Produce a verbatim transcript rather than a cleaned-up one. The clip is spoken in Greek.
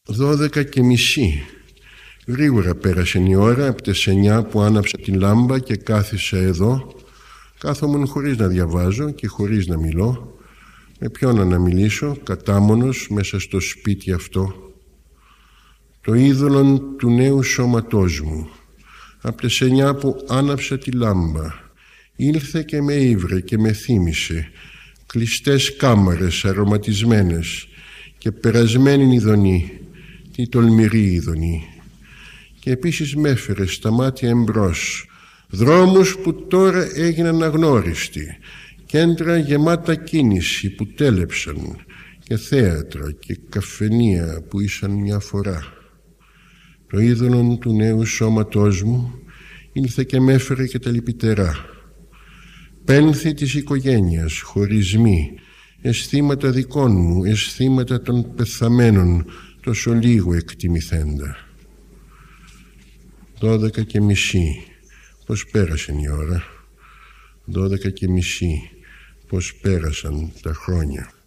Δώδεκα και μισή. Γρήγορα πέρασε η ώρα από τις εννιά που άναψα την λάμπα και κάθισα εδώ. Κάθομουν χωρίς να διαβάζω και χωρίς να μιλώ. Με ποιον να μιλήσω, κατάμονος μέσα στο σπίτι αυτό. Το είδωλο του νέου σώματός μου. Από τις εννιά που άναψα τη λάμπα. Ήλθε και με ήβρε και με θύμισε. Κλειστές κάμαρες αρωματισμένες και περασμένη ειδονή, τι τολμηρή ειδονή. Και επίσης με έφερε στα μάτια εμπρός δρόμους που τώρα έγιναν αγνώριστοι, κέντρα γεμάτα κίνηση που τέλεψαν και θέατρα και καφενεία που ήσαν μια φορά. Το είδωλο του νέου σώματός μου ήλθε και με έφερε και τα λυπητερά. Πένθη της οικογένειας, χωρισμοί, αισθήματα δικών μου, αισθήματα των πεθαμένων, τόσο λίγο εκτιμηθέντα. Δώδεκα και μισή, πώς πέρασε η ώρα. Δώδεκα και μισή, πώς πέρασαν τα χρόνια.